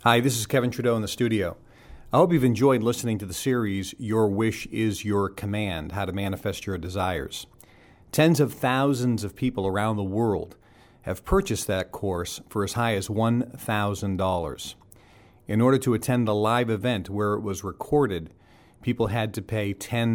Hi, this is Kevin Trudeau in the studio. I hope you've enjoyed listening to the series, Your Wish is Your Command, How to Manifest Your Desires. Tens of thousands of people around the world have purchased that course for as high as $1,000. In order to attend the live event where it was recorded, people had to pay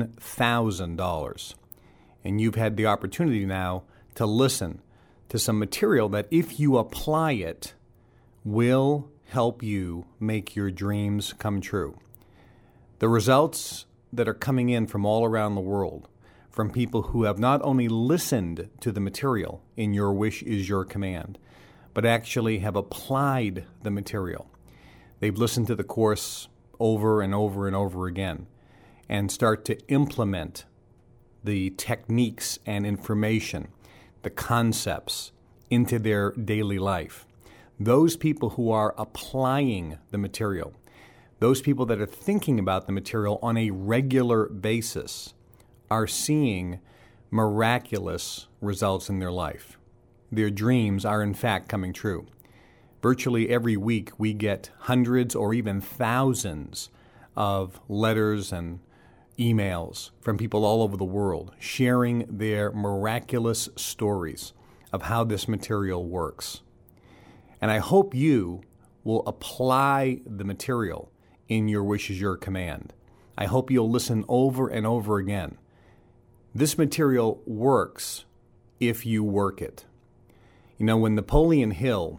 $10,000. And you've had the opportunity now to listen to some material that, if you apply it, will help you make your dreams come true. The results that are coming in from all around the world, from people who have not only listened to the material in Your Wish is Your Command, but actually have applied the material. They've listened to the course over and over and over again and start to implement the techniques and information, the concepts, into their daily life. Those people who are applying the material, those people that are thinking about the material on a regular basis, are seeing miraculous results in their life. Their dreams are in fact coming true. Virtually every week we get hundreds or even thousands of letters and emails from people all over the world sharing their miraculous stories of how this material works. And I hope you will apply the material in Your Wish is Your Command. I hope you'll listen over and over again. This material works if you work it. You know, when Napoleon Hill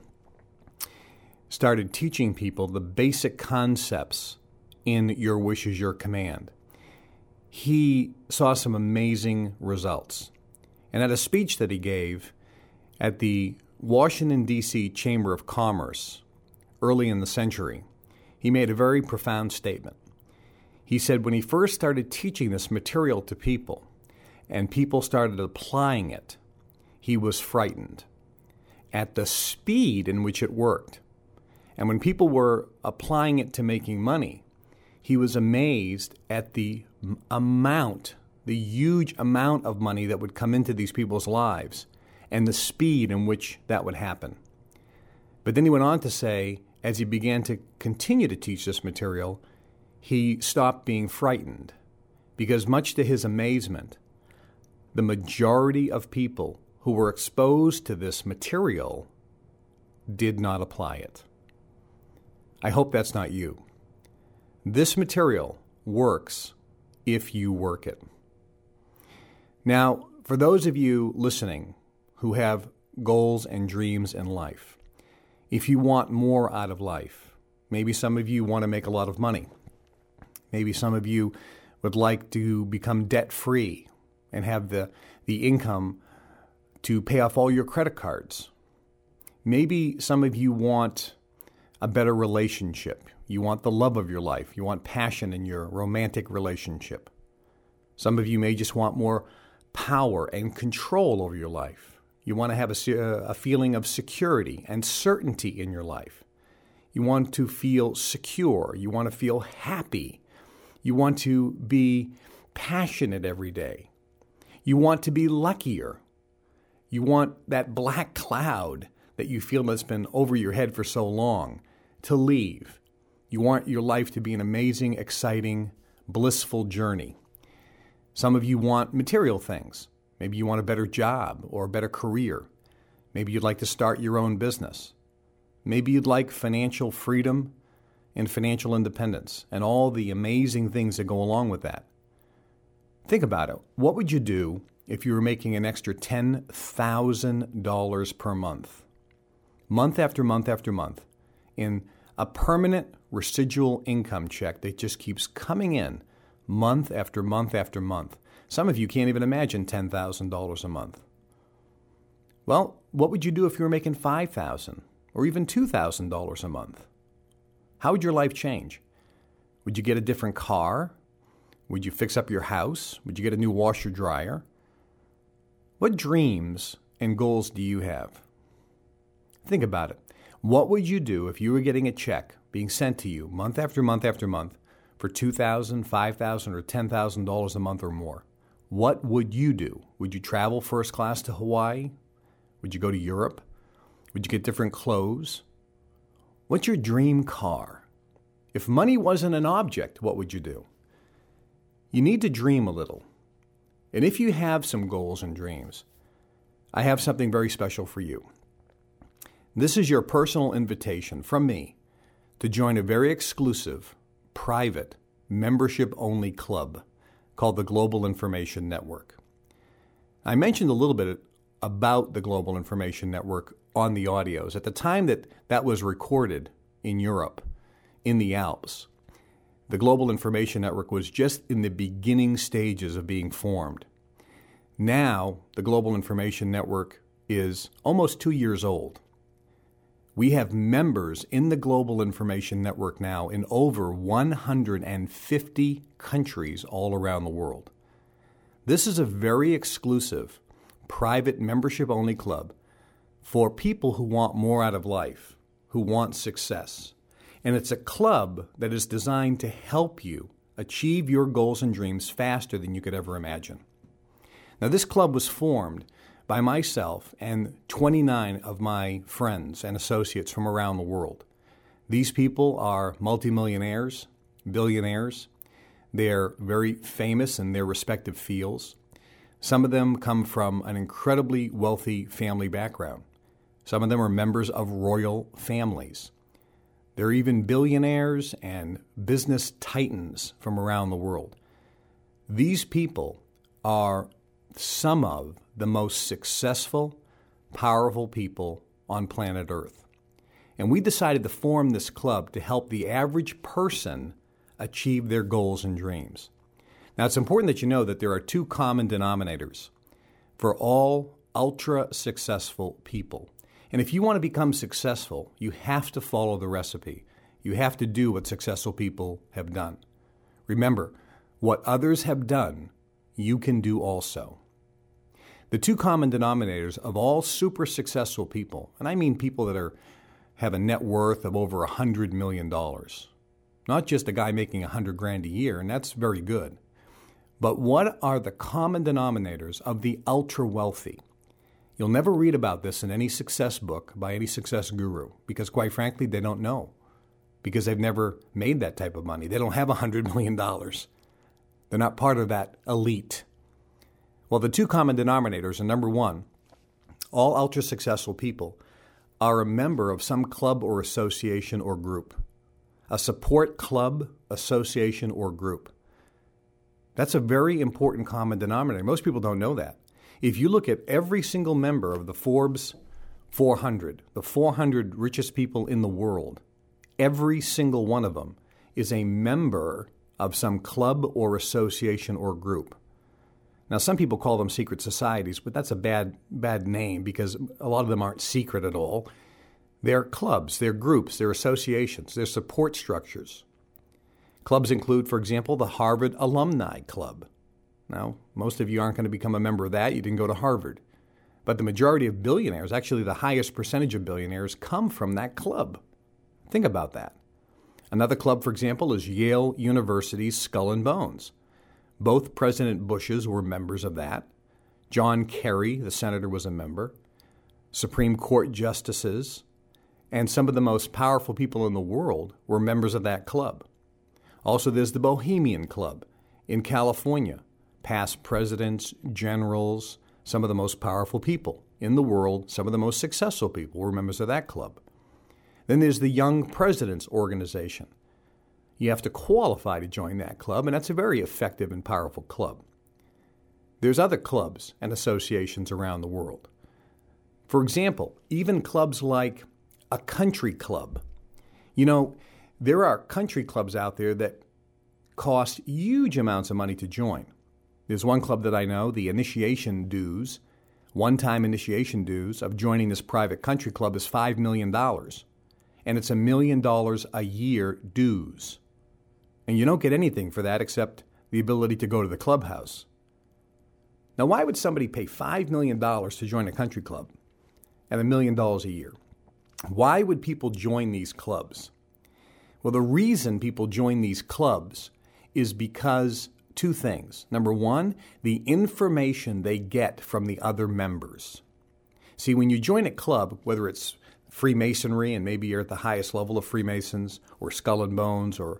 started teaching people the basic concepts in Your Wish is Your Command, he saw some amazing results. And at a speech that he gave at the Washington, D.C. Chamber of Commerce early in the century, he made a very profound statement. He said when he first started teaching this material to people and people started applying it, he was frightened at the speed in which it worked. And when people were applying it to making money, he was amazed at the huge amount of money that would come into these people's lives and the speed in which that would happen. But then he went on to say, as he began to continue to teach this material, he stopped being frightened because, much to his amazement, the majority of people who were exposed to this material did not apply it. I hope that's not you. This material works if you work it. Now, for those of you listening who have goals and dreams in life, if you want more out of life, maybe some of you want to make a lot of money. Maybe some of you would like to become debt-free and have the income to pay off all your credit cards. Maybe some of you want a better relationship. You want the love of your life. You want passion in your romantic relationship. Some of you may just want more power and control over your life. You want to have a feeling of security and certainty in your life. You want to feel secure. You want to feel happy. You want to be passionate every day. You want to be luckier. You want that black cloud that you feel that's been over your head for so long to leave. You want your life to be an amazing, exciting, blissful journey. Some of you want material things. Maybe you want a better job or a better career. Maybe you'd like to start your own business. Maybe you'd like financial freedom and financial independence and all the amazing things that go along with that. Think about it. What would you do if you were making an extra $10,000 per month after month after month, in a permanent residual income check that just keeps coming in month after month after month? Some of you can't even imagine $10,000 a month. Well, what would you do if you were making $5,000 or even $2,000 a month? How would your life change? Would you get a different car? Would you fix up your house? Would you get a new washer dryer? What dreams and goals do you have? Think about it. What would you do if you were getting a check being sent to you month after month after month for $2,000, $5,000, or $10,000 a month or more? What would you do? Would you travel first class to Hawaii? Would you go to Europe? Would you get different clothes? What's your dream car? If money wasn't an object, what would you do? You need to dream a little. And if you have some goals and dreams, I have something very special for you. This is your personal invitation from me to join a very exclusive, private, membership-only club called the Global Information Network. I mentioned a little bit about the Global Information Network on the audios. At the time that was recorded in Europe, in the Alps, the Global Information Network was just in the beginning stages of being formed. Now, the Global Information Network is almost 2 years old. We have members in the Global Information Network now in over 150 countries all around the world. This is a very exclusive, private membership-only club for people who want more out of life, who want success. And it's a club that is designed to help you achieve your goals and dreams faster than you could ever imagine. Now, this club was formed by myself and 29 of my friends and associates from around the world. These people are multimillionaires, billionaires. They're very famous in their respective fields. Some of them come from an incredibly wealthy family background. Some of them are members of royal families. They're even billionaires and business titans from around the world. These people are some of the most successful, powerful people on planet Earth. And we decided to form this club to help the average person achieve their goals and dreams. Now, it's important that you know that there are two common denominators for all ultra-successful people. And if you want to become successful, you have to follow the recipe. You have to do what successful people have done. Remember, what others have done, you can do also. The two common denominators of all super successful people, and I mean people that have a net worth of over $100 million, not just a guy making $100,000 a year, and that's very good. But what are the common denominators of the ultra-wealthy? You'll never read about this in any success book by any success guru because, quite frankly, they don't know because they've never made that type of money. They don't have $100 million. They're not part of that elite. Well, the two common denominators are, number one, all ultra-successful people are a member of some club or association or group, a support club, association, or group. That's a very important common denominator. Most people don't know that. If you look at every single member of the Forbes 400, the 400 richest people in the world, every single one of them is a member of some club or association or group. Now, some people call them secret societies, but that's a bad name because a lot of them aren't secret at all. They're clubs, they're groups, they're associations, they're support structures. Clubs include, for example, the Harvard Alumni Club. Now, most of you aren't going to become a member of that. You didn't go to Harvard. But the majority of billionaires, actually the highest percentage of billionaires, come from that club. Think about that. Another club, for example, is Yale University's Skull and Bones. Both President Bushes were members of that. John Kerry, the senator, was a member. Supreme Court justices and some of the most powerful people in the world were members of that club. Also, there's the Bohemian Club in California. Past presidents, generals, some of the most powerful people in the world, some of the most successful people were members of that club. Then there's the Young Presidents Organization. You have to qualify to join that club, and that's a very effective and powerful club. There's other clubs and associations around the world. For example, even clubs like a country club. You know, there are country clubs out there that cost huge amounts of money to join. There's one club that I know, the initiation dues, one-time initiation dues of joining this private country club is $5 million. And it's $1 million a year dues. And you don't get anything for that except the ability to go to the clubhouse. Now, why would somebody pay $5 million to join a country club and $1 million a year? Why would people join these clubs? Well, the reason people join these clubs is because two things. Number one, the information they get from the other members. See, when you join a club, whether it's Freemasonry, and maybe you're at the highest level of Freemasons, or Skull and Bones, or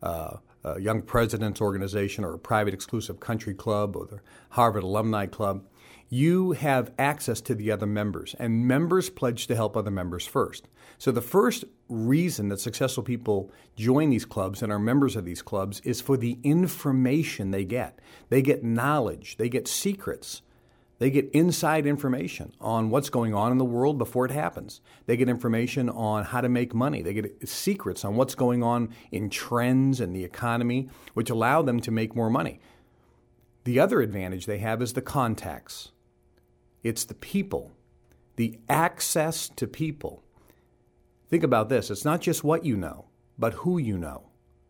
a Young Presidents Organization, or a private exclusive country club, or the Harvard Alumni Club, you have access to the other members, and members pledge to help other members first. So the first reason that successful people join these clubs and are members of these clubs is for the information they get. They get knowledge, they get secrets, they get inside information on what's going on in the world before it happens. They get information on how to make money. They get secrets on what's going on in trends and the economy, which allow them to make more money. The other advantage they have is the contacts. It's the people, the access to people. Think about this. It's not just what you know, but who you know.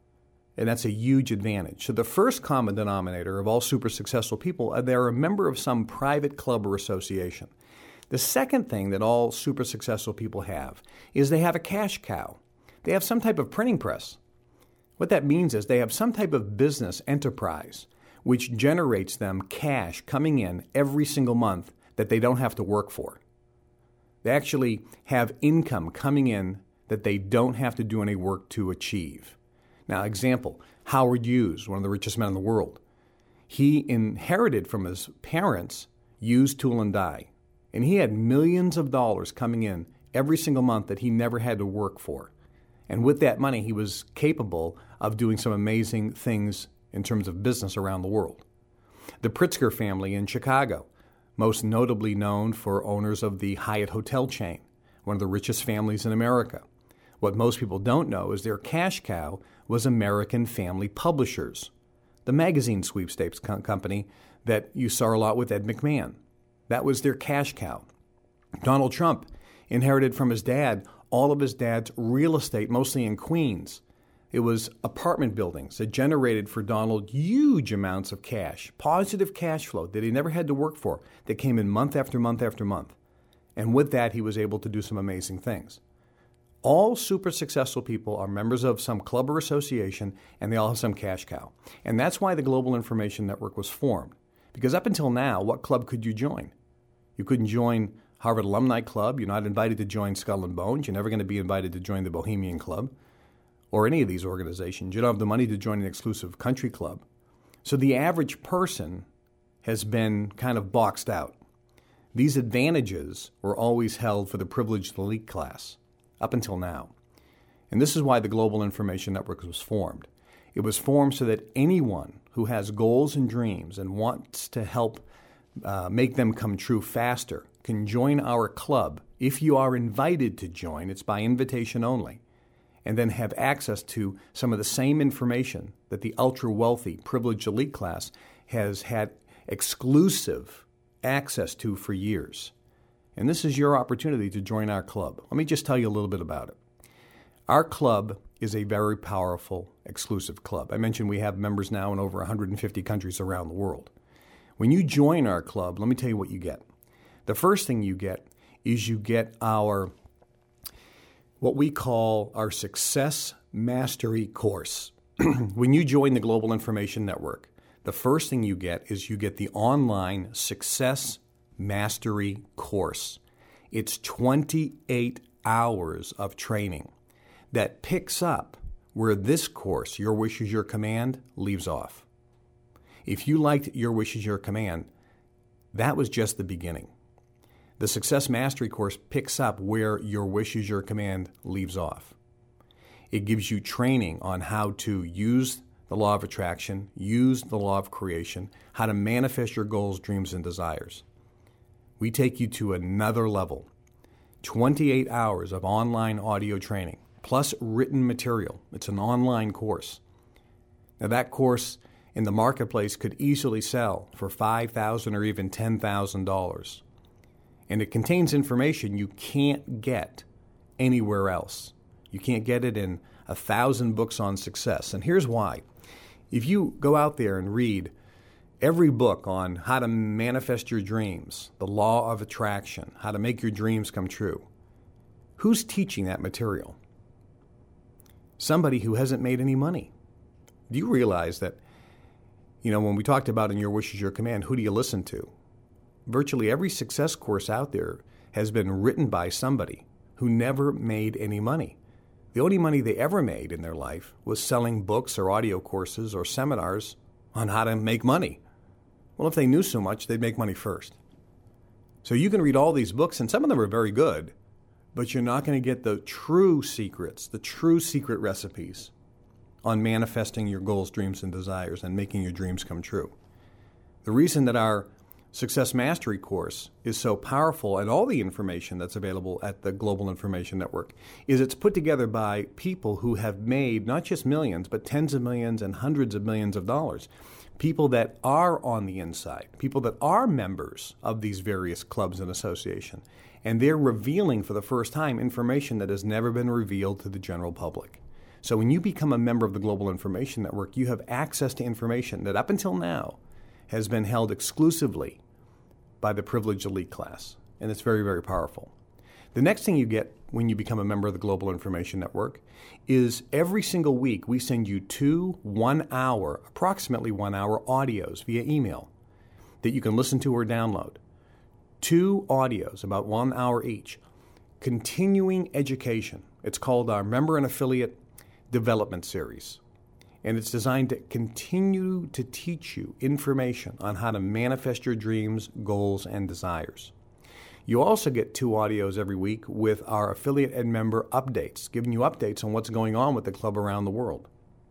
And that's a huge advantage. So the first common denominator of all super successful people, they're a member of some private club or association. The second thing that all super successful people have is they have a cash cow. They have some type of printing press. What that means is they have some type of business enterprise which generates them cash coming in every single month that they don't have to work for. They actually have income coming in that they don't have to do any work to achieve. Now, example, Howard Hughes, one of the richest men in the world. He inherited from his parents Hughes Tool and Die, and he had millions of dollars coming in every single month that he never had to work for. And with that money, he was capable of doing some amazing things in terms of business around the world. The Pritzker family in Chicago, most notably known for owners of the Hyatt hotel chain, one of the richest families in America. What most people don't know is their cash cow was American Family Publishers, the magazine sweepstakes company that you saw a lot with Ed McMahon. That was their cash cow. Donald Trump inherited from his dad all of his dad's real estate, mostly in Queens. It was apartment buildings that generated for Donald huge amounts of cash, positive cash flow that he never had to work for, that came in month after month after month. And with that, he was able to do some amazing things. All super successful people are members of some club or association, and they all have some cash cow. And that's why the Global Information Network was formed. Because up until now, what club could you join? You couldn't join Harvard Alumni Club. You're not invited to join Skull and Bones. You're never going to be invited to join the Bohemian Club or any of these organizations. You don't have the money to join an exclusive country club. So the average person has been kind of boxed out. These advantages were always held for the privileged elite class up until now. And this is why the Global Information Network was formed. It was formed so that anyone who has goals and dreams and wants to help make them come true faster can join our club. If you are invited to join, it's by invitation only, and then have access to some of the same information that the ultra-wealthy, privileged elite class has had exclusive access to for years. And this is your opportunity to join our club. Let me just tell you a little bit about it. Our club is a very powerful, exclusive club. I mentioned we have members now in over 150 countries around the world. When you join our club, let me tell you what you get. The first thing you get is you get our, what we call our Success Mastery course. When you join the Global Information Network, the first thing you get is you get the online Success Mastery course. It's 28 hours of training that picks up where this course, Your Wish is Your Command, leaves off. If you liked Your Wish is Your Command, that was just the beginning. The Success Mastery course picks up where Your Wish is Your Command leaves off. It gives you training on how to use the law of attraction, use the law of creation, how to manifest your goals, dreams, and desires. We take you to another level. 28 hours of online audio training, plus written material. It's an online course. Now that course in the marketplace could easily sell for $5,000 or even $10,000. And it contains information you can't get anywhere else. You can't get it in 1,000 books on success. And here's why. If you go out there and read every book on how to manifest your dreams, the law of attraction, how to make your dreams come true, who's teaching that material? Somebody who hasn't made any money. Do you realize that, when we talked about in Your Wish is Your Command, who do you listen to? Virtually every success course out there has been written by somebody who never made any money. The only money they ever made in their life was selling books or audio courses or seminars on how to make money. Well, if they knew so much, they'd make money first. So you can read all these books, and some of them are very good, but you're not going to get the true secrets, the true secret recipes on manifesting your goals, dreams, and desires and making your dreams come true. The reason that our Success Mastery course is so powerful, and all the information that's available at the Global Information Network, is it's put together by people who have made not just millions, but tens of millions and hundreds of millions of dollars. People that are on the inside, people that are members of these various clubs and associations, and they're revealing for the first time information that has never been revealed to the general public. So when you become a member of the Global Information Network, you have access to information that up until now has been held exclusively by the privileged elite class, and it's very, very powerful. The next thing you get when you become a member of the Global Information Network is every single week we send you 2 1-hour, approximately 1-hour audios via email that you can listen to or download. 2 audios, about 1 hour each, continuing education. It's called our Member and Affiliate Development Series. And it's designed to continue to teach you information on how to manifest your dreams, goals, and desires. You also get 2 audios every week with our affiliate and member updates, giving you updates on what's going on with the club around the world.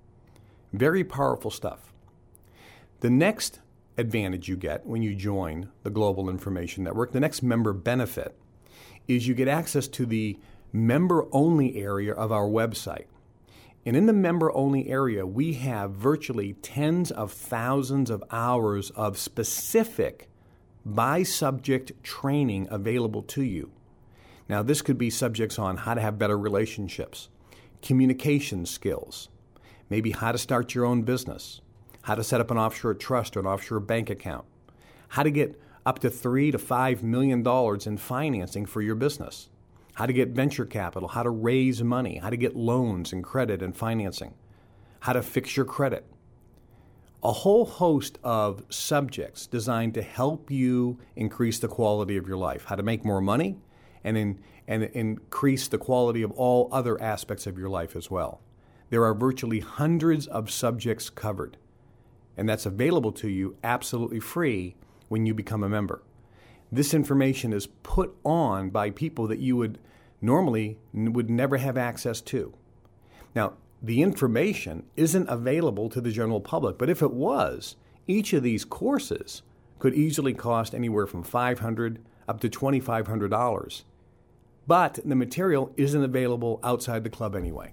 Very powerful stuff. The next advantage you get when you join the Global Information Network, the next member benefit, is you get access to the member-only area of our website. And in the member-only area, we have virtually tens of thousands of hours of specific by-subject training available to you. Now, this could be subjects on how to have better relationships, communication skills, maybe how to start your own business, how to set up an offshore trust or an offshore bank account, how to get up to $3 to $5 million in financing for your business, how to get venture capital, how to raise money, how to get loans and credit and financing, how to fix your credit. A whole host of subjects designed to help you increase the quality of your life, how to make more money, and increase the quality of all other aspects of your life as well. There are virtually hundreds of subjects covered, and that's available to you absolutely free when you become a member. This information is put on by people that you would normally would never have access to. Now, the information isn't available to the general public, but if it was, each of these courses could easily cost anywhere from $500 up to $2,500. But the material isn't available outside the club anyway.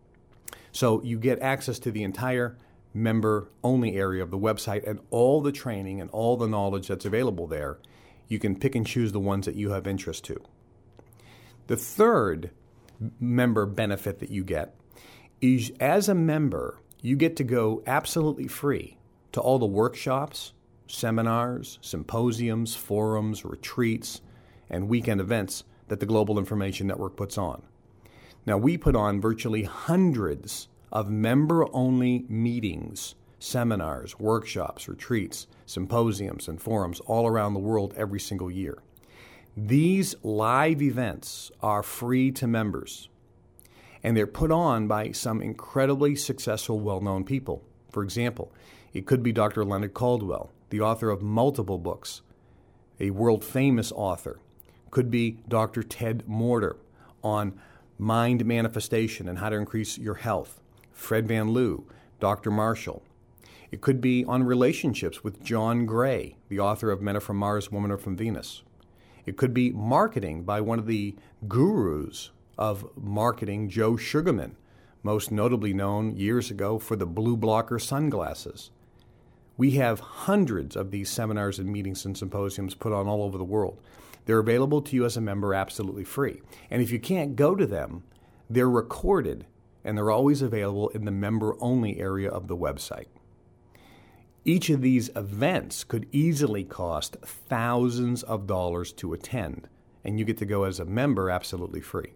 So you get access to the entire member-only area of the website and all the training and all the knowledge that's available there. You can pick and choose the ones that you have interest to. The third member benefit that you get is, as a member, you get to go absolutely free to all the workshops, seminars, symposiums, forums, retreats, and weekend events that the Global Information Network puts on. Now, we put on virtually hundreds of member-only meetings, seminars, workshops, retreats, symposiums, and forums all around the world every single year. These live events are free to members, and they're put on by some incredibly successful, well-known people. For example, it could be Dr. Leonard Caldwell, the author of multiple books, a world-famous author. Could be Dr. Ted Morter on mind manifestation and how to increase your health. Fred Van Loo, Dr. Marshall. It could be on relationships with John Gray, the author of Men Are From Mars, Women Are From Venus. It could be marketing by one of the gurus of marketing, Joe Sugarman, most notably known years ago for the blue blocker sunglasses. We have hundreds of these seminars and meetings and symposiums put on all over the world. They're available to you as a member absolutely free. And if you can't go to them, they're recorded and they're always available in the member-only area of the website. Each of these events could easily cost thousands of dollars to attend, and you get to go as a member absolutely free.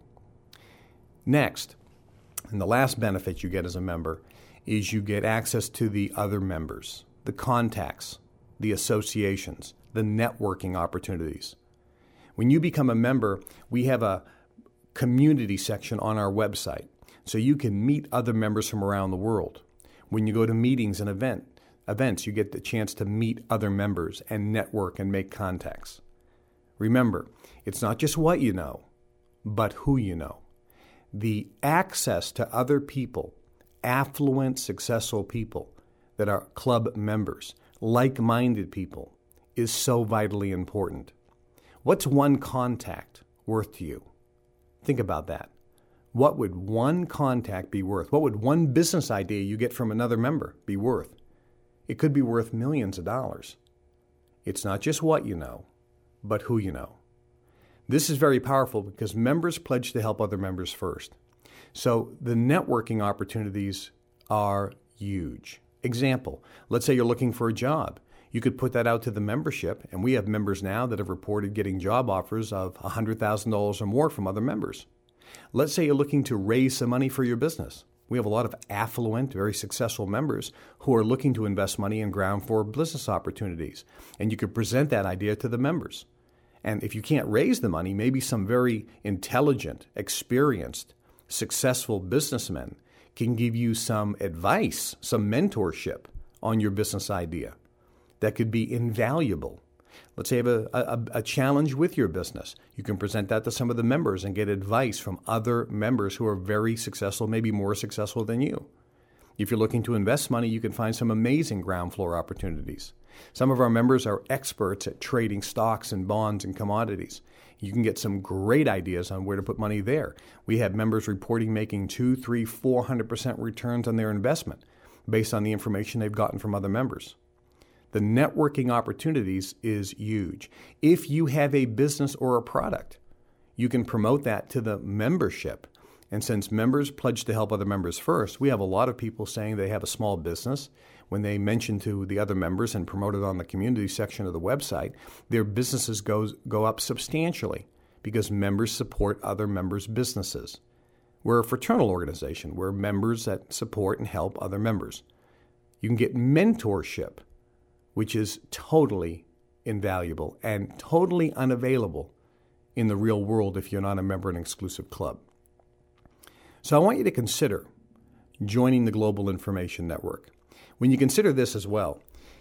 Next, and the last benefit you get as a member, is you get access to the other members, the contacts, the associations, the networking opportunities. When you become a member, we have a community section on our website so you can meet other members from around the world. When you go to meetings and events, you get the chance to meet other members and network and make contacts. Remember, it's not just what you know, but who you know. The access to other people, affluent, successful people that are club members, like-minded people, is so vitally important. What's one contact worth to you? Think about that. What would one contact be worth? What would one business idea you get from another member be worth? It could be worth millions of dollars. It's not just what you know, but who you know. This is very powerful because members pledge to help other members first. So the networking opportunities are huge. Example, let's say you're looking for a job. You could put that out to the membership, and we have members now that have reported getting job offers of $100,000 or more from other members. Let's say you're looking to raise some money for your business. We have a lot of affluent, very successful members who are looking to invest money in ground floor business opportunities, and you could present that idea to the members. And if you can't raise the money, maybe some very intelligent, experienced, successful businessmen can give you some advice, some mentorship on your business idea that could be invaluable. Let's say you have a challenge with your business. You can present that to some of the members and get advice from other members who are very successful, maybe more successful than you. If you're looking to invest money, you can find some amazing ground floor opportunities. Some of our members are experts at trading stocks and bonds and commodities. You can get some great ideas on where to put money there. We have members reporting making 200, 300, 400% returns on their investment based on the information they've gotten from other members. The networking opportunities is huge. If you have a business or a product, you can promote that to the membership. And since members pledge to help other members first, we have a lot of people saying they have a small business. When they mention to the other members and promote it on the community section of the website, their businesses go up substantially because members support other members' businesses. We're a fraternal organization. We're members that support and help other members. You can get mentorship, which is totally invaluable and totally unavailable in the real world if you're not a member of an exclusive club. So I want you to consider joining the Global Information Network. When you consider this as well,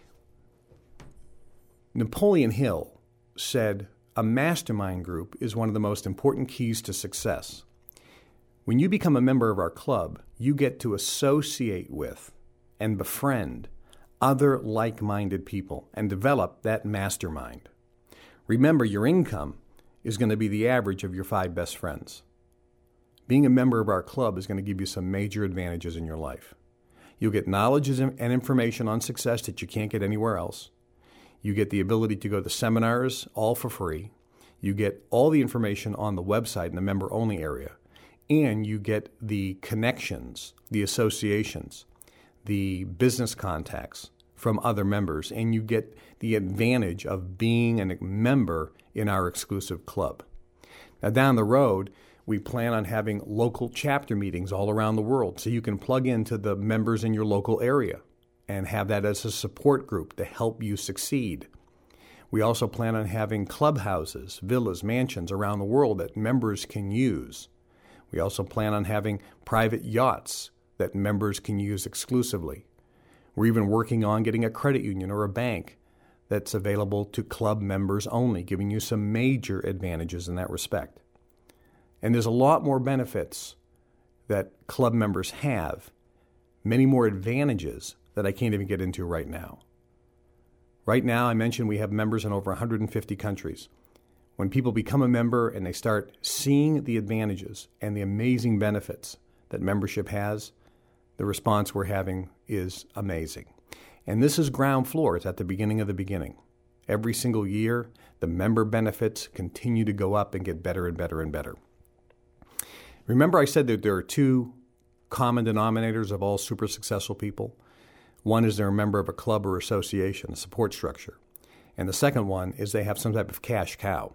Napoleon Hill said a mastermind group is one of the most important keys to success. When you become a member of our club, you get to associate with and befriend other like-minded people and develop that mastermind. Remember, your income is going to be the average of your 5 best friends. Being a member of our club is going to give you some major advantages in your life. You'll get knowledge and information on success that you can't get anywhere else. You get the ability to go to seminars all for free. You get all the information on the website in the member-only area. And you get the connections, the associations, the business contacts from other members. And you get the advantage of being a member in our exclusive club. Now, down the road, we plan on having local chapter meetings all around the world so you can plug into the members in your local area and have that as a support group to help you succeed. We also plan on having clubhouses, villas, mansions around the world that members can use. We also plan on having private yachts that members can use exclusively. We're even working on getting a credit union or a bank that's available to club members only, giving you some major advantages in that respect. And there's a lot more benefits that club members have, many more advantages that I can't even get into right now. Right now, I mentioned we have members in over 150 countries. When people become a member and they start seeing the advantages and the amazing benefits that membership has, the response we're having is amazing. And this is ground floor. It's at the beginning of the beginning. Every single year, the member benefits continue to go up and get better and better and better. Remember I said that there are 2 common denominators of all super successful people? One is they're a member of a club or association, a support structure. And the second one is they have some type of cash cow.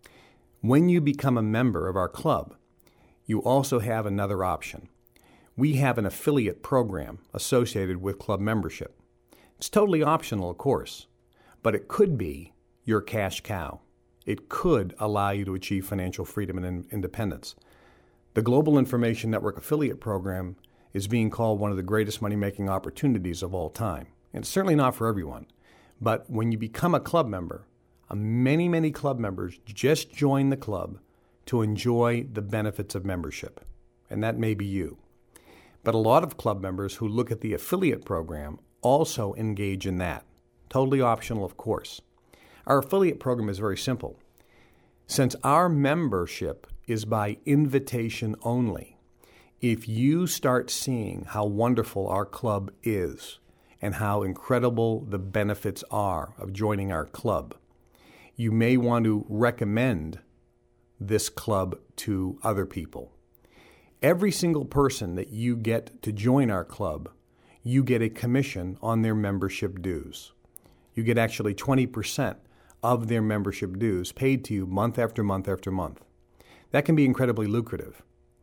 When you become a member of our club, you also have another option. We have an affiliate program associated with club membership. It's totally optional, of course, but it could be your cash cow. It could allow you to achieve financial freedom and independence. The Global Information Network Affiliate Program is being called one of the greatest money-making opportunities of all time. And it's certainly not for everyone. But when you become a club member, many club members just join the club to enjoy the benefits of membership. And that may be you. But a lot of club members who look at the affiliate program also engage in that. Totally optional, of course. Our affiliate program is very simple. Since our membership is by invitation only, if you start seeing how wonderful our club is and how incredible the benefits are of joining our club, you may want to recommend this club to other people. Every single person that you get to join our club, you get a commission on their membership dues. You get actually 20% of their membership dues paid to you month after month after month. That can be incredibly lucrative.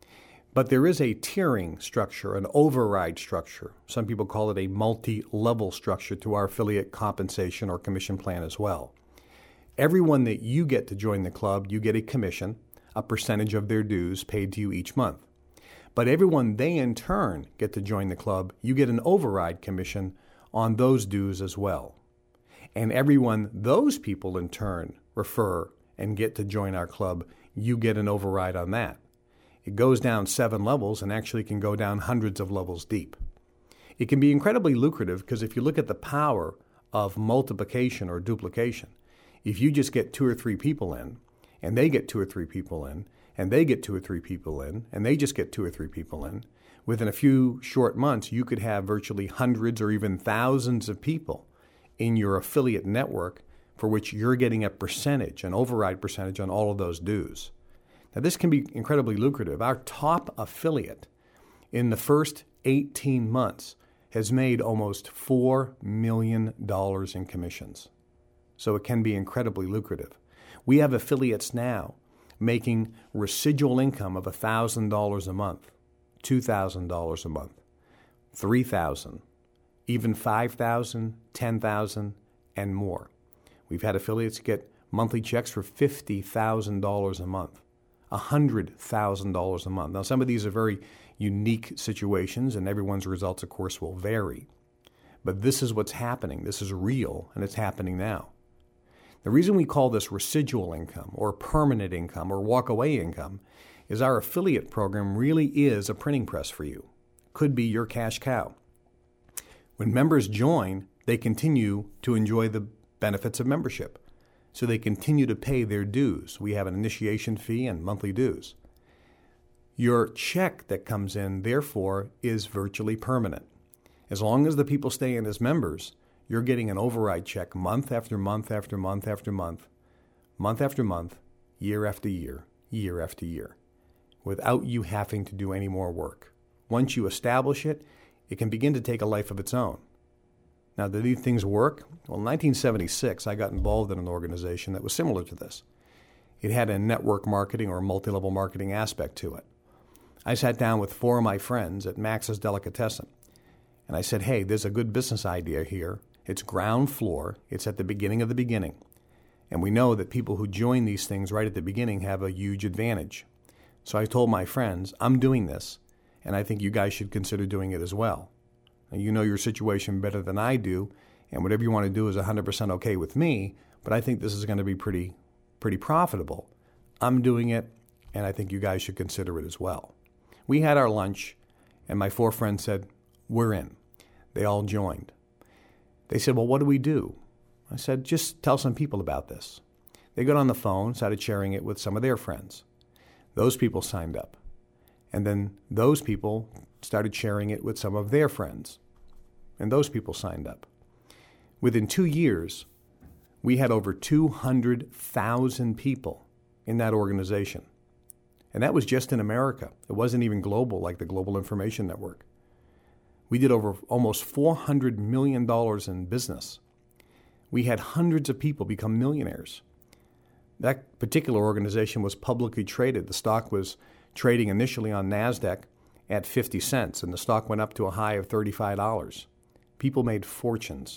But there is a tiering structure, an override structure. Some people call it a multi-level structure to our affiliate compensation or commission plan as well. Everyone that you get to join the club, you get a commission, a percentage of their dues paid to you each month. But everyone they in turn get to join the club, you get an override commission on those dues as well. And everyone those people in turn refer and get to join our club, you get an override on that. It goes down 7 levels and actually can go down hundreds of levels deep. It can be incredibly lucrative because if you look at the power of multiplication or duplication, if you just get 2 or 3 people in, and they get 2 or 3 people in, and they get 2 or 3 people in, and they just get 2 or 3 people in, within a few short months, you could have virtually hundreds or even thousands of people in your affiliate network for which you're getting a percentage, an override percentage on all of those dues. Now, this can be incredibly lucrative. Our top affiliate in the first 18 months has made almost $4 million in commissions. So it can be incredibly lucrative. We have affiliates now making residual income of $1,000 a month, $2,000 a month, $3,000, even $5,000, $10,000, and more. We've had affiliates get monthly checks for $50,000 a month, $100,000 a month. Now, some of these are very unique situations, and everyone's results, of course, will vary. But this is what's happening. This is real, and it's happening now. The reason we call this residual income or permanent income or walk-away income is our affiliate program really is a printing press for you. Could be your cash cow. When members join, they continue to enjoy the benefits of membership. So they continue to pay their dues. We have an initiation fee and monthly dues. Your check that comes in, therefore, is virtually permanent. As long as the people stay in as members, you're getting an override check month after month after month after month, month after month, year after year, year after year, without you having to do any more work. Once you establish it, it can begin to take a life of its own. Now, do these things work? Well, in 1976, I got involved in an organization that was similar to this. It had a network marketing or multi-level marketing aspect to it. I sat down with 4 of my friends at Max's Delicatessen, and I said, hey, there's a good business idea here. It's ground floor. It's at the beginning of the beginning. And we know that people who join these things right at the beginning have a huge advantage. So I told my friends, I'm doing this, and I think you guys should consider doing it as well. Now, you know your situation better than I do, and whatever you want to do is 100% okay with me, but I think this is going to be pretty profitable. I'm doing it, and I think you guys should consider it as well. We had our lunch, and my 4 friends said, we're in. They all joined. They said, well, what do we do? I said, just tell some people about this. They got on the phone, started sharing it with some of their friends. Those people signed up. And then those people started sharing it with some of their friends. And those people signed up. Within 2 years, we had over 200,000 people in that organization. And that was just in America. It wasn't even global like the Global Information Network. We did over almost $400 million in business. We had hundreds of people become millionaires. That particular organization was publicly traded. The stock was trading initially on NASDAQ at 50 cents, and the stock went up to a high of $35. People made fortunes.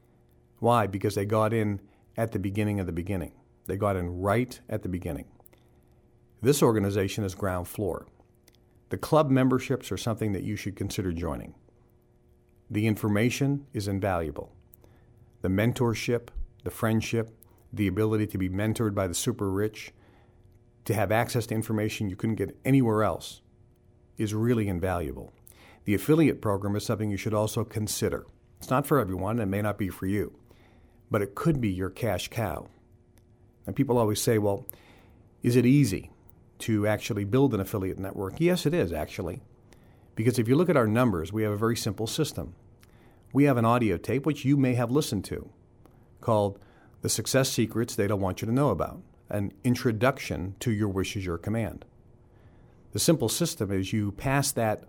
Why? Because they got in at the beginning of the beginning. They got in right at the beginning. This organization is ground floor. The club memberships are something that you should consider joining. The information is invaluable. The mentorship, the friendship, the ability to be mentored by the super rich, to have access to information you couldn't get anywhere else is really invaluable. The affiliate program is something you should also consider. It's not for everyone, and may not be for you, but it could be your cash cow. And people always say, well, is it easy to actually build an affiliate network? Yes, it is, actually. Because if you look at our numbers, we have a very simple system. We have an audio tape, which you may have listened to, called The Success Secrets They Don't Want You to Know About, an introduction to Your Wish is Your Command. The simple system is you pass that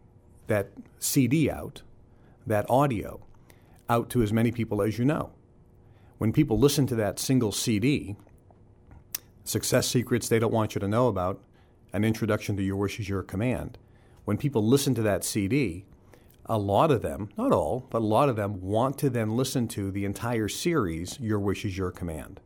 CD out, that audio, out to as many people as you know. When people listen to that single CD, Success Secrets They Don't Want You to Know About, an introduction to Your Wish is Your Command, when people listen to that CD, a lot of them, not all, but a lot of them want to then listen to the entire series, Your Wish is Your Command.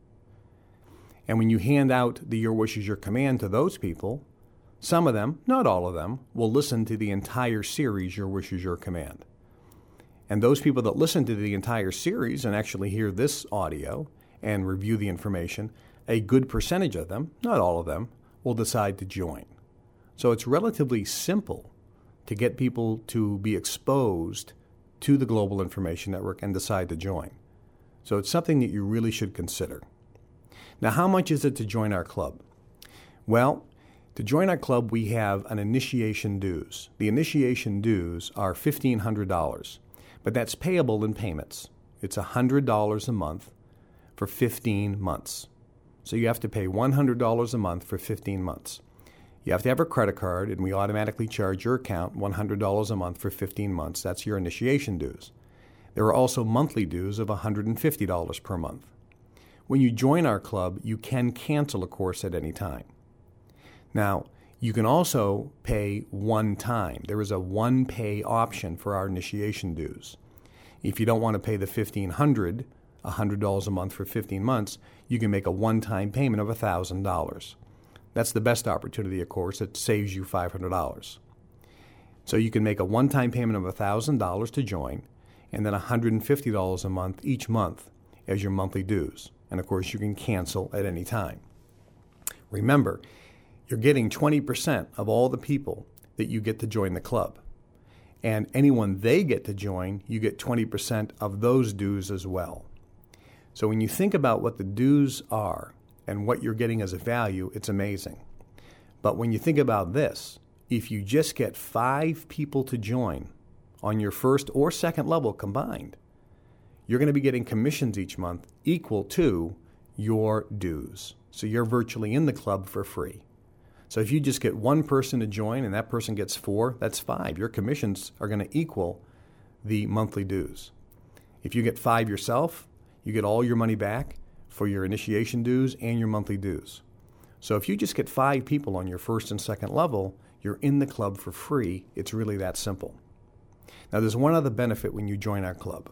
And when you hand out the Your Wish is Your Command to those people, some of them, not all of them, will listen to the entire series, Your Wish is Your Command. And those people that listen to the entire series and actually hear this audio and review the information, a good percentage of them, not all of them, will decide to join. So it's relatively simple to get people to be exposed to the Global Information Network and decide to join. So it's something that you really should consider. Now, how much is it to join our club? Well, to join our club, we have an initiation dues. The initiation dues are $1,500, but that's payable in payments. It's $100 a month for 15 months. So you have to pay $100 a month for 15 months. You have to have a credit card, and we automatically charge your account $100 a month for 15 months. That's your initiation dues. There are also monthly dues of $150 per month. When you join our club, you can cancel a course at any time. Now, you can also pay one time. There is a one-pay option for our initiation dues. If you don't want to pay the $1,500, $100 a month for 15 months, you can make a one-time payment of $1,000. That's the best opportunity, of course. It saves you $500. So you can make a one-time payment of $1,000 to join, and then $150 a month each month as your monthly dues. And, of course, you can cancel at any time. Remember, you're getting 20% of all the people that you get to join the club. And anyone they get to join, you get 20% of those dues as well. So when you think about what the dues are and what you're getting as a value, it's amazing. But when you think about this, if you just get 5 people to join on your first or second level combined, you're going to be getting commissions each month equal to your dues. So you're virtually in the club for free. So if you just get one person to join and that person gets 4, that's 5. Your commissions are going to equal the monthly dues. If you get 5 yourself, you get all your money back for your initiation dues and your monthly dues. So if you just get 5 people on your first and second level, you're in the club for free. It's really that simple. Now, there's one other benefit when you join our club.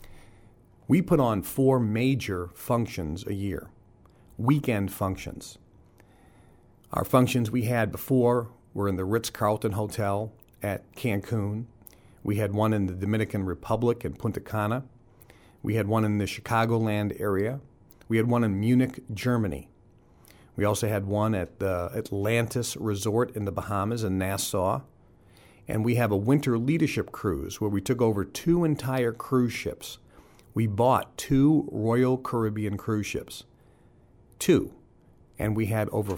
We put on 4 major functions a year, weekend functions. Our functions we had before were in the Ritz-Carlton Hotel at Cancun. We had one in the Dominican Republic in Punta Cana. We had one in the Chicagoland area. We had one in Munich, Germany. We also had one at the Atlantis Resort in the Bahamas in Nassau. And we have a winter leadership cruise where we took over 2 entire cruise ships. We bought 2 Royal Caribbean cruise ships. 2. And we had over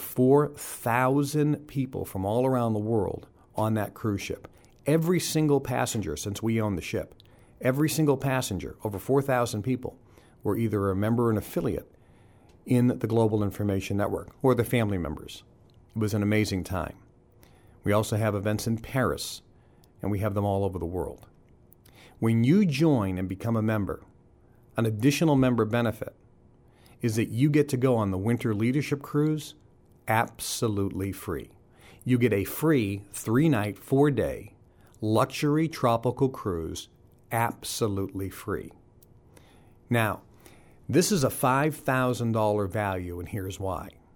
4,000 people from all around the world on that cruise ship. Every single passenger, since we own the ship, every single passenger, over 4,000 people, were either a member or an affiliate in the Global Information Network or the family members. It was an amazing time. We also have events in Paris, and we have them all over the world. When you join and become a member, an additional member benefit is that you get to go on the Winter Leadership Cruise absolutely free. You get a free 3-night, 4-day luxury tropical cruise absolutely free. Now, this is a $5,000 value, and here's why.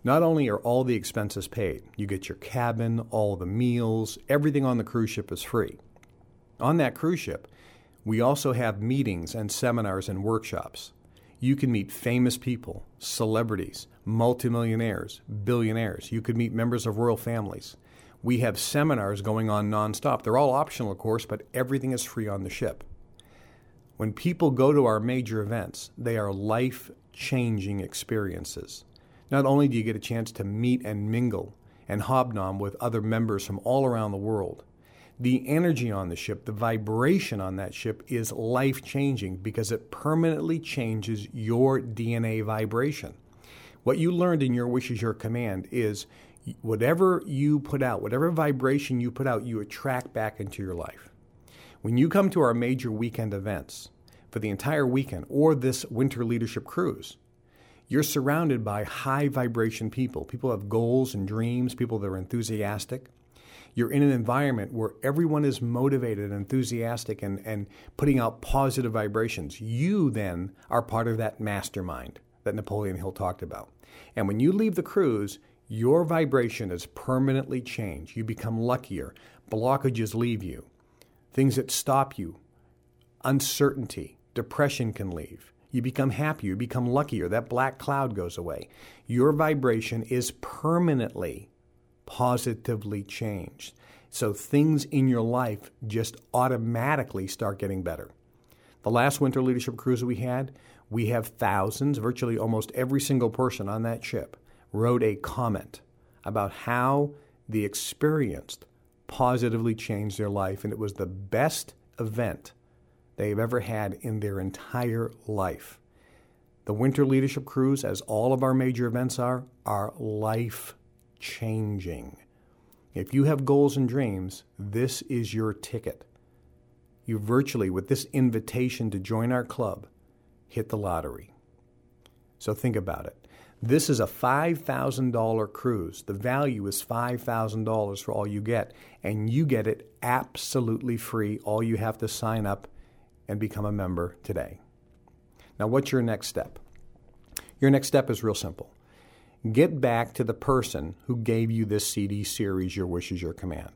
Not only are all the expenses paid, you get your cabin, all the meals, everything on the cruise ship is free. On that cruise ship, we also have meetings and seminars and workshops. You can meet famous people, celebrities, multimillionaires, billionaires. You could meet members of royal families. We have seminars going on nonstop. They're all optional, of course, but everything is free on the ship. When people go to our major events, they are life-changing experiences. Not only do you get a chance to meet and mingle and hobnob with other members from all around the world, the energy on the ship, the vibration on that ship is life-changing because it permanently changes your DNA vibration. What you learned in Your Wish is Your Command is whatever you put out, whatever vibration you put out, you attract back into your life. When you come to our major weekend events for the entire weekend or this winter leadership cruise, you're surrounded by high vibration people. People have goals and dreams, people that are enthusiastic. You're in an environment where everyone is motivated and enthusiastic and putting out positive vibrations. You then are part of that mastermind that Napoleon Hill talked about. And when you leave the cruise, your vibration is permanently changed. You become luckier. Blockages leave you. Things that stop you, uncertainty, depression can leave. You become happier, you become luckier. That black cloud goes away. Your vibration is permanently positively changed. So things in your life just automatically start getting better. The last winter leadership cruise we have thousands, virtually almost every single person on that ship wrote a comment about how the experience positively changed their life, and it was the best event they've ever had in their entire life. The Winter Leadership Cruise, as all of our major events are life-changing. If you have goals and dreams, this is your ticket. You virtually, with this invitation to join our club, hit the lottery. So think about it. This is a $5,000 cruise. The value is $5,000 for all you get, and you get it absolutely free. All you have to sign up and become a member today. Now, what's your next step? Your next step is real simple. Get back to the person who gave you this CD series, Your Wish is Your Command.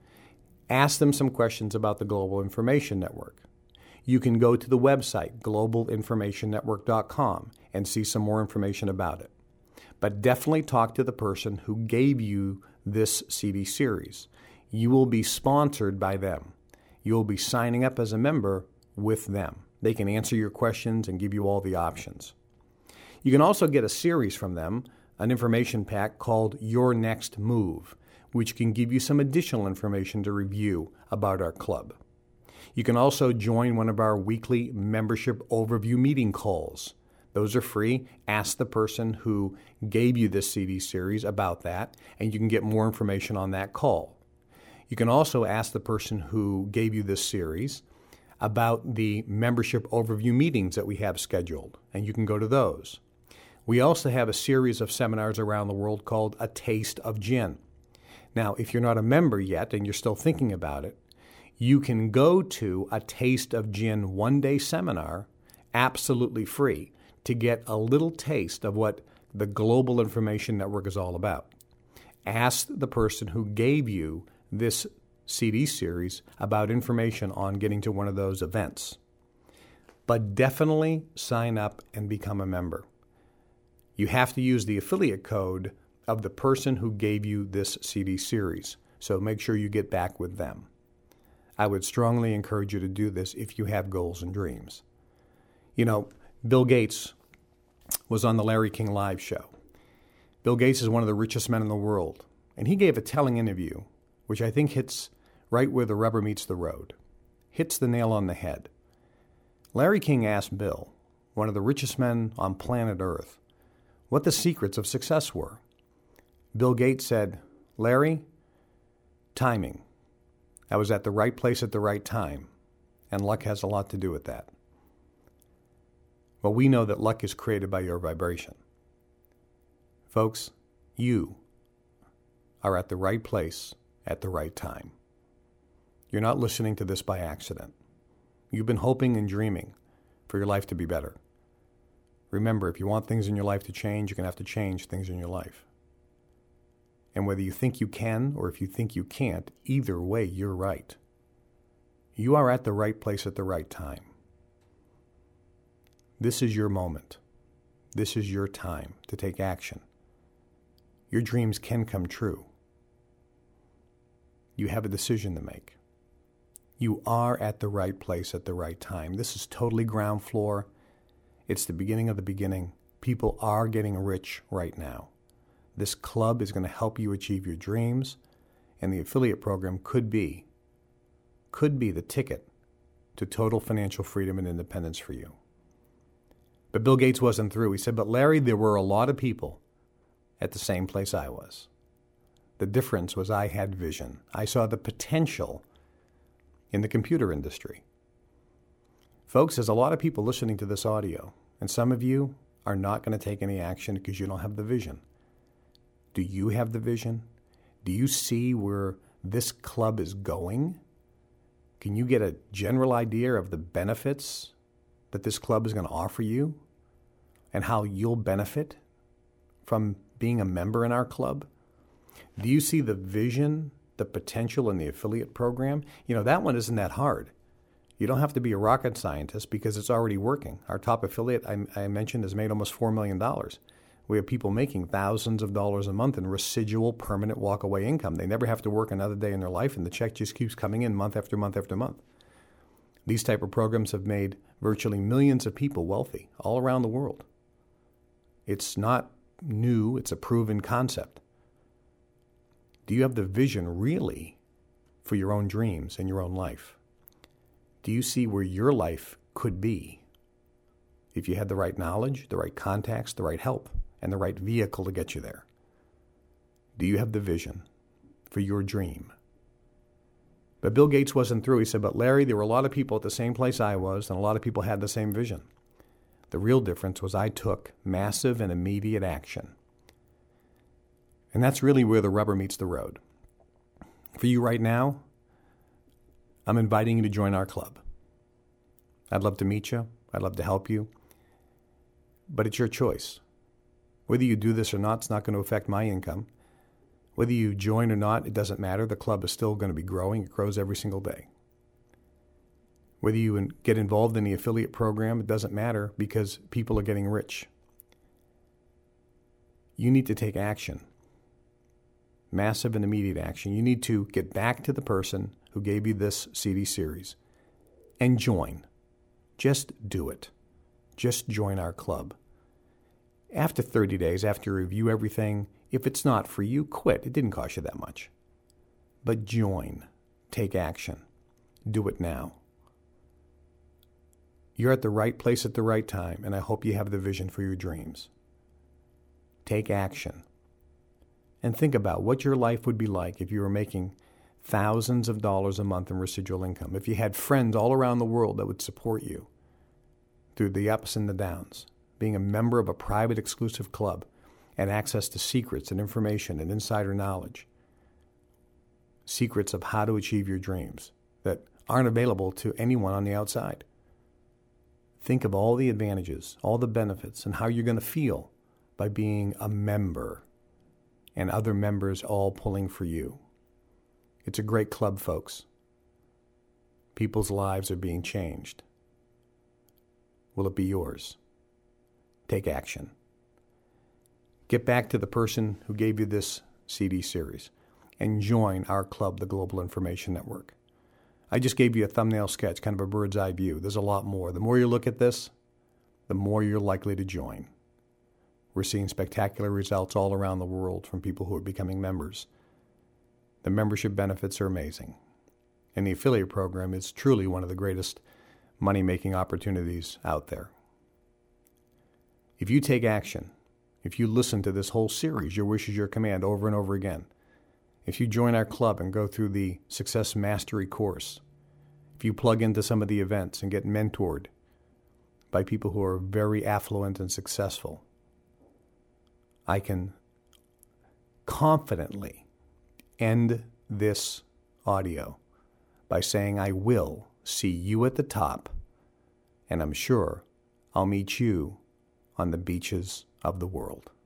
Ask them some questions about the Global Information Network. You can go to the website, globalinformationnetwork.com, and see some more information about it. But definitely talk to the person who gave you this CD series. You will be sponsored by them. You will be signing up as a member with them. They can answer your questions and give you all the options. You can also get a series from them, an information pack called Your Next Move, which can give you some additional information to review about our club. You can also join one of our weekly membership overview meeting calls. Those are free. Ask the person who gave you this CD series about that, and you can get more information on that call. You can also ask the person who gave you this series about the membership overview meetings that we have scheduled, and you can go to those. We also have a series of seminars around the world called A Taste of Gin. Now, if you're not a member yet and you're still thinking about it, you can go to a Taste of Gin one-day seminar, absolutely free, to get a little taste of what the Global Information Network is all about. Ask the person who gave you this CD series about information on getting to one of those events. But definitely sign up and become a member. You have to use the affiliate code of the person who gave you this CD series, so make sure you get back with them. I would strongly encourage you to do this if you have goals and dreams. You know, Bill Gates was on the Larry King Live show. Bill Gates is one of the richest men in the world, and he gave a telling interview, which I think hits right where the rubber meets the road, hits the nail on the head. Larry King asked Bill, one of the richest men on planet Earth, what the secrets of success were. Bill Gates said, "Larry, timing. I was at the right place at the right time, and luck has a lot to do with that." Well, we know that luck is created by your vibration. Folks, you are at the right place at the right time. You're not listening to this by accident. You've been hoping and dreaming for your life to be better. Remember, if you want things in your life to change, you're going to have to change things in your life. And whether you think you can or if you think you can't, either way, you're right. You are at the right place at the right time. This is your moment. This is your time to take action. Your dreams can come true. You have a decision to make. You are at the right place at the right time. This is totally ground floor. It's the beginning of the beginning. People are getting rich right now. This club is going to help you achieve your dreams, and the affiliate program could be the ticket to total financial freedom and independence for you. But Bill Gates wasn't through. He said, but Larry, there were a lot of people at the same place I was. The difference was I had vision. I saw the potential in the computer industry. Folks, there's a lot of people listening to this audio, and some of you are not going to take any action because you don't have the vision. Do you have the vision? Do you see where this club is going? Can you get a general idea of the benefits that this club is going to offer you and how you'll benefit from being a member in our club? Do you see the vision, the potential in the affiliate program? You know, that one isn't that hard. You don't have to be a rocket scientist because it's already working. Our top affiliate, I mentioned, has made almost $4 million. We have people making thousands of dollars a month in residual permanent walk-away income. They never have to work another day in their life, and the check just keeps coming in month after month after month. These type of programs have made virtually millions of people wealthy all around the world. It's not new. It's a proven concept. Do you have the vision really for your own dreams and your own life? Do you see where your life could be if you had the right knowledge, the right contacts, the right help, and the right vehicle to get you there? Do you have the vision for your dream? But Bill Gates wasn't through. He said, but Larry, there were a lot of people at the same place I was, and a lot of people had the same vision. The real difference was I took massive and immediate action. And that's really where the rubber meets the road. For you right now, I'm inviting you to join our club. I'd love to meet you. I'd love to help you. But it's your choice. Whether you do this or not, it's not going to affect my income. Whether you join or not, it doesn't matter. The club is still going to be growing. It grows every single day. Whether you get involved in the affiliate program, it doesn't matter because people are getting rich. You need to take action. Massive and immediate action. You need to get back to the person who gave you this CD series and join. Just do it. Just join our club. After 30 days, after you review everything, if it's not for you, quit. It didn't cost you that much. But join. Take action. Do it now. You're at the right place at the right time, and I hope you have the vision for your dreams. Take action. And think about what your life would be like if you were making thousands of dollars a month in residual income, if you had friends all around the world that would support you through the ups and the downs, being a member of a private exclusive club and access to secrets and information and insider knowledge, secrets of how to achieve your dreams that aren't available to anyone on the outside. Think of all the advantages, all the benefits, and how you're going to feel by being a member and other members all pulling for you. It's a great club, folks. People's lives are being changed. Will it be yours? Take action. Get back to the person who gave you this CD series and join our club, the Global Information Network. I just gave you a thumbnail sketch, kind of a bird's eye view. There's a lot more. The more you look at this, the more you're likely to join. We're seeing spectacular results all around the world from people who are becoming members. The membership benefits are amazing. And the affiliate program is truly one of the greatest money-making opportunities out there. If you take action, if you listen to this whole series, Your Wish is Your Command, over and over again, if you join our club and go through the Success Mastery course, if you plug into some of the events and get mentored by people who are very affluent and successful, I can confidently end this audio by saying I will see you at the top, and I'm sure I'll meet you on the beaches of the world.